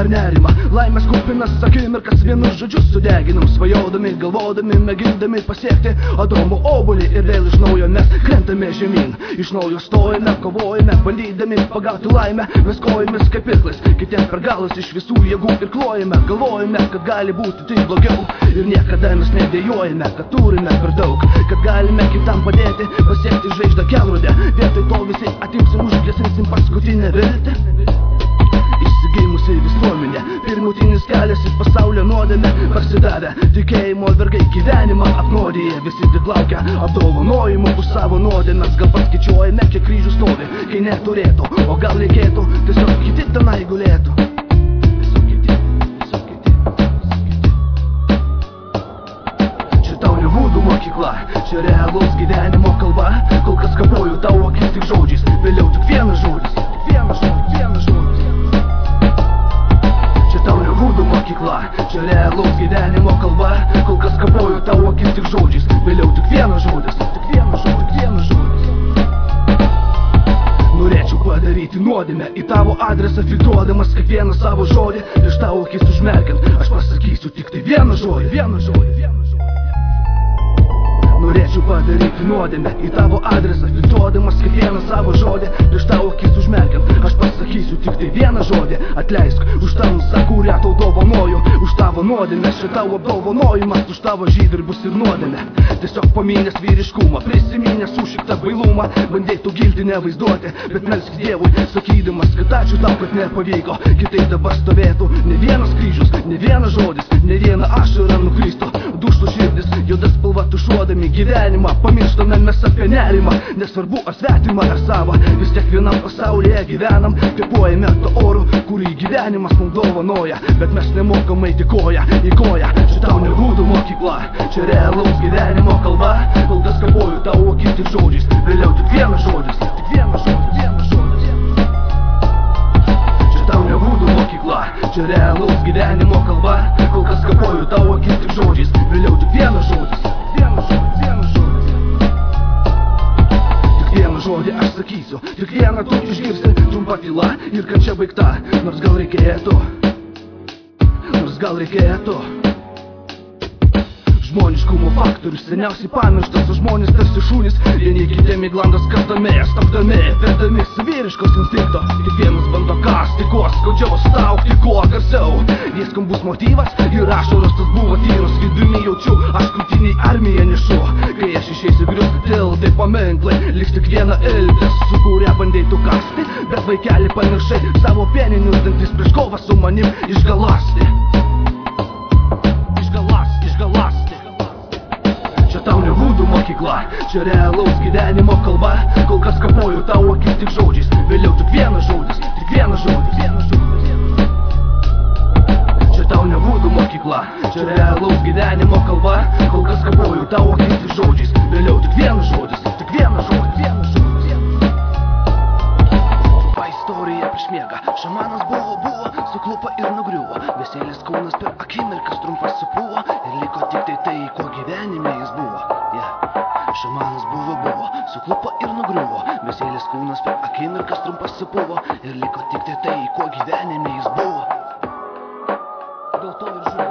nerimą. Laimės kupinas akimirkas vienus žodžius sudeginam, svajodami, galvodami, mėgindami pasiekti Adomo obuolį. Ir vėl iš naujo mes krentame žemyn, iš naujo stojame, kovojame, bandydami pagauti laimę. Mes kojamės kaip irklas, kitiems per galus iš visų jėgų ir klojame. Galvojame, kad gali būti tai blogiau, ir niekada mes nedėjojame, kad turime per daug, kad galime kitam padėti pasiekti žvaigždę kelrodę. Vietoj to visi atimsim, užgesinsim paskutinę viltį. Išsigimusi visuomenė, pirmutinis kelias į pasaulio nuodėmę, pasidavę tikėjimo vergai gyvenimą apnuodiję. Visi tik laukia apdovanojimų už savo nuodėmes. Gal paskaičiuojame, kiek kryžių stovi, kai neturėtų, o gal reikėtų tiesiog kiti tenai gulėtų. Mokykla, čia realaus gyvenimo kalba. Kol kas kapoju tau akis tik žodžiais, vėliau tik vienas žodis, tik vienas žodis, vienas žodis. Čia tau ne vudų mokykla, čia realaus gyvenimo kalba. Kol kas kapoju tau akis tik žodžiais, vėliau tik vienas žodis, tik vienas žodis, vienas žodis. Norėčiau padaryti nuodėmę į tavo adresą, filtruodamas kiekvieną savo žodį. Prieš tavo akis užmerkiant, aš pasakysiu tik tai vieną žodį, vieną žodį, vieną žodį. Norėčiau padaryti nuodėmę į tavo adresą, filtruodamas kiekvieną savo žodį. Prieš tavo akis užmerkiant, aš pasakysiu tik tai vieną žodį. Atleisk už tamsą, kurią tau dovanoju, už tavo nuodėmę, čia tavo apdovanojimas, už tavo žydarbus ir nuodėmę. Tiesiog paminęs vyriškumą, prisiminęs sušiktą bailumą, bandėtų giltinę vaizduoti, bet melsk Dievui, sakydamas, kad ačiū tau, kad nepavyko. Kitaip dabar stovėtų ne vienas kryžius, ne vienas žodis, ne viena ašara nukristų. Duštų širdis, juoda spalva tušuodami gyvenimą, pamirštame mes apie nerimą. Nesvarbu ar svetimą ar savą, vis tiek vienam pasaulyje gyvenam. Kvėpuojame to oru, kurį gyvenimas mums dovanoja, bet mes nemokam eiti koja į koją. Čia tau ne vudų mokykla, čia realaus gyvenimo kalba. Kol kas kapoju tau akis tik žodžiais, vėliau tik vienas žodis, tik vienas žodis, vienas žodis. Čia tau ne vudų mokykla, čia realaus gyvenimo kalba. Kol kas kapoju tau akis tik žodžiais, vėliau tik vienas žodis, vienas žodis, vienas žodis. Tik vieną žodį aš sakysiu, tik vieną tu išgirsi. Trumpa tyla ir kad čia baigta, nors gal reikėtų, nors gal reikėtų. Žmoniškumo faktorius seniausiai pamirštas, o žmonės tarsi šunys, vieni kitiem į glandas kastami, stabdami, vedami savyriškos instinkto. Kiekvienas bando kasti, kuo skaudžiau, staukti kuo garsiau. Jis skambus motyvas ir ašaros tas buvo tyros, vidumi jaučiu, aš krūtiniai armiją nešu. Kai aš išeisiu griusti tiltai, paminklai, liks tik viena iltis, su kuria bandai tu kasti, bet vaikeli pamiršai savo pieninius dantis prieš kovą su manim išgalasti. Išgalasti. Čia tau ne vudų mokykla, čia realaus gyvenimo kalba. Kol kas kapoju tau akis tik žodžiais, vėliau tik vienas žodis, tik vienas žodis, vienas žodis. Čia tau ne vudų mokykla, čia realaus gyvenimo kalba. Kol kas kapoju tau akis tik žodžiais, vėliau tik vienas žodis, tik vienas žodis, vienas žodis. Trumpa istorija prieš miegą, šamanas buvo, suklupo ir nugriuvo. Vesėlis kūnas per akimirkas trumpas supuvo, ir liko tik tai, ko gyvenime jis buvo. Šamanas buvo, suklupo ir nugriuvo. Vesėlis kūnas per akimirkas trumpas supuvo, ir liko tik tai, ko gyvenime jis buvo. Dėl to ir žuvo.